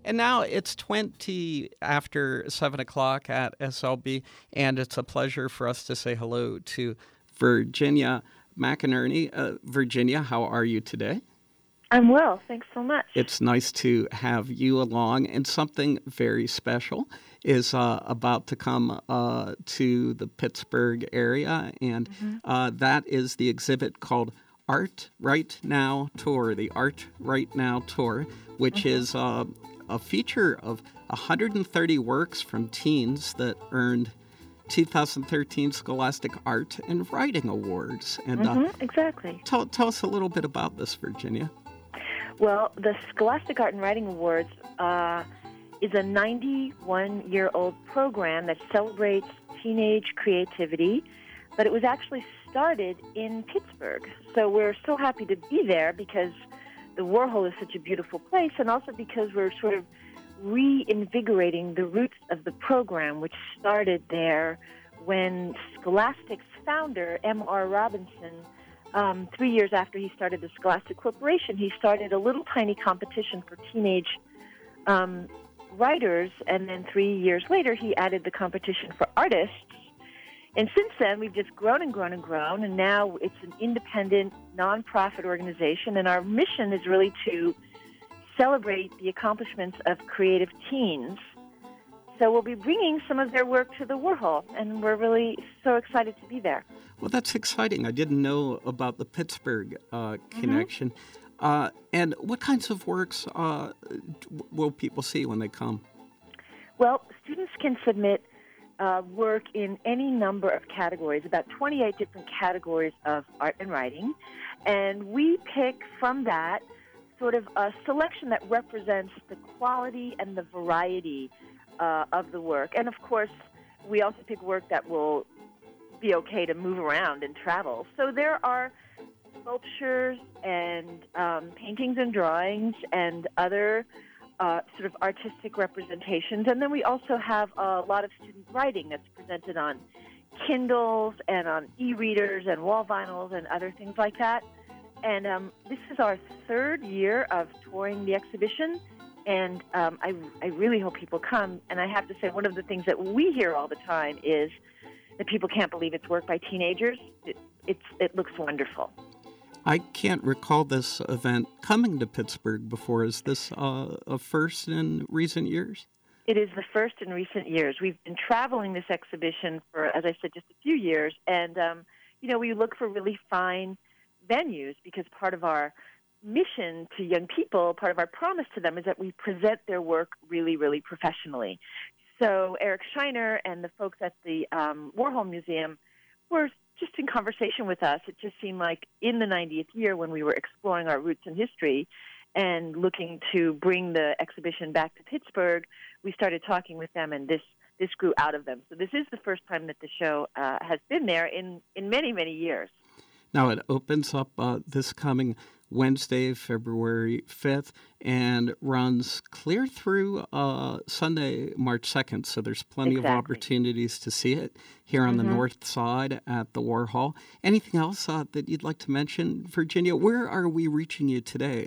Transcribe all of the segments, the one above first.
And now it's 20 after 7 o'clock at SLB, and it's a pleasure for us to say hello to Virginia McInerney. Virginia, how are you today? I'm well. Thanks so much. It's nice to have you along, and something very special is about to come to the Pittsburgh area, and that is the exhibit called Art Right Now Tour, the Art Right Now Tour, which is a feature of 130 works from teens that earned 2013 Scholastic Art and Writing Awards. And exactly. Tell us a little bit about this, Virginia. Well, the Scholastic Art and Writing Awards is a 91-year-old program that celebrates teenage creativity, but it was actually started in Pittsburgh. So we're so happy to be there because the Warhol is such a beautiful place, and also because we're sort of reinvigorating the roots of the program, which started there when Scholastic's founder, M.R. Robinson, 3 years after he started the Scholastic Corporation, he started a little tiny competition for teenage writers, and then 3 years later he added the competition for artists. And since then, we've just grown and grown and grown, and now it's an independent, nonprofit organization, and our mission is really to celebrate the accomplishments of creative teens. So we'll be bringing some of their work to the Warhol, and we're really so excited to be there. Well, that's exciting. I didn't know about the Pittsburgh connection. And what kinds of works will people see when they come? Well, students can submit work in any number of categories, about 28 different categories of art and writing. And we pick from that sort of a selection that represents the quality and the variety of the work. And, of course, we also pick work that will be okay to move around and travel. So there are sculptures and paintings and drawings and other sort of artistic representations. And then we also have a lot of student writing that's presented on Kindles and on e-readers and wall vinyls and other things like that. And this is our third year of touring the exhibition, and I really hope people come. And I have to say, one of the things that we hear all the time is that people can't believe it's work by teenagers. It looks wonderful. I can't recall this event coming to Pittsburgh before. Is this a first in recent years? It is the first in recent years. We've been traveling this exhibition for, as I said, just a few years. And, we look for really fine venues because part of our mission to young people, part of our promise to them is that we present their work really, really professionally. So Eric Scheiner and the folks at the Warhol Museum were just in conversation with us. It just seemed like in the 90th year when we were exploring our roots and history and looking to bring the exhibition back to Pittsburgh, we started talking with them, and this grew out of them. So this is the first time that the show has been there in many, many years. Now, it opens up this coming Wednesday, February 5th, and runs clear through Sunday, March 2nd. So there's plenty of opportunities to see it here on the north side at the Warhol. Anything else that you'd like to mention, Virginia? Where are we reaching you today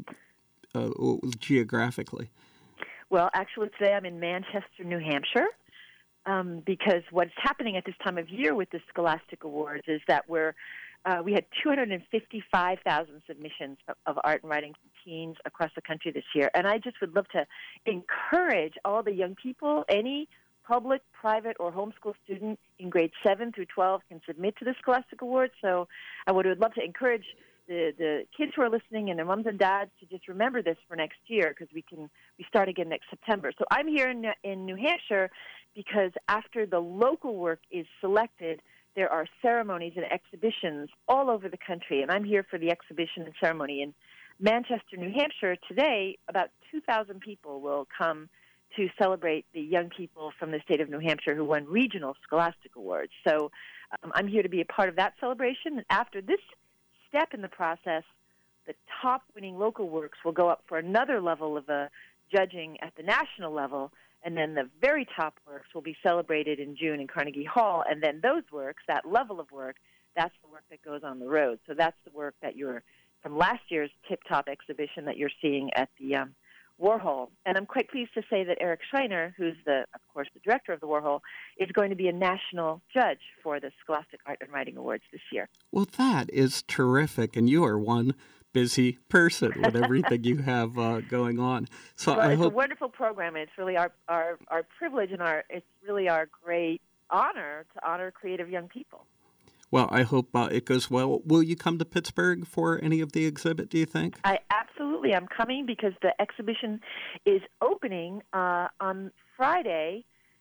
geographically? Well, actually, today I'm in Manchester, New Hampshire, because what's happening at this time of year with the Scholastic Awards is that we had 255,000 submissions of art and writing from teens across the country this year. And I just would love to encourage all the young people, any public, private, or homeschool student in grades 7 through 12 can submit to the Scholastic Awards. So I would love to encourage the kids who are listening and their moms and dads to just remember this for next year because we start again next September. So I'm here in New Hampshire because after the local work is selected, there are ceremonies and exhibitions all over the country, and I'm here for the exhibition and ceremony. In Manchester, New Hampshire, today, about 2,000 people will come to celebrate the young people from the state of New Hampshire who won regional Scholastic Awards. So I'm here to be a part of that celebration. And after this step in the process, the top winning local works will go up for another level of judging at the national level, and then the very top works will be celebrated in June in Carnegie Hall, and then those works, that level of work, that's the work that goes on the road. So that's the work that from last year's Tip Top exhibition that you're seeing at the Warhol. And I'm quite pleased to say that Eric Schreiner, who's of course, the director of the Warhol, is going to be a national judge for the Scholastic Art and Writing Awards this year. Well, that is terrific, and you are one busy person with everything you have going on. So well, I it's hope a wonderful program. It's really our privilege and it's really our great honor to honor creative young people. Well, I hope it goes well. Will you come to Pittsburgh for any of the exhibit, do you think? Absolutely. I'm coming because the exhibition is opening on Friday.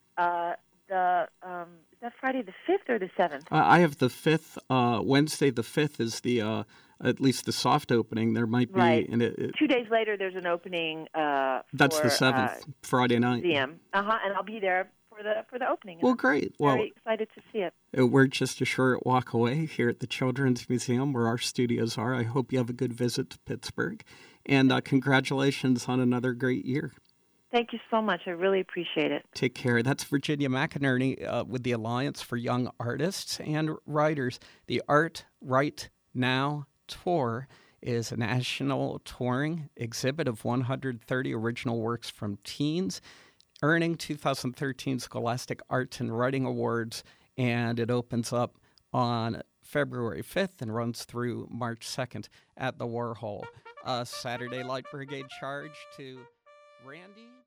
Is that Friday the 5th or the 7th? I have the 5th. Wednesday the 5th is at least the soft opening. There might be... Right. 2 days later, there's an opening that's the 7th, Friday night. Museum. And I'll be there for the opening. Well, great. Very excited to see it. We're just a short walk away here at the Children's Museum where our studios are. I hope you have a good visit to Pittsburgh. And congratulations on another great year. Thank you so much. I really appreciate it. Take care. That's Virginia McInerney with the Alliance for Young Artists and Writers. The Art Right Now Tour is a national touring exhibit of 130 original works from teens, earning 2013 Scholastic Arts and Writing Awards, and it opens up on February 5th and runs through March 2nd at the Warhol. Saturday Light Brigade charge to Randy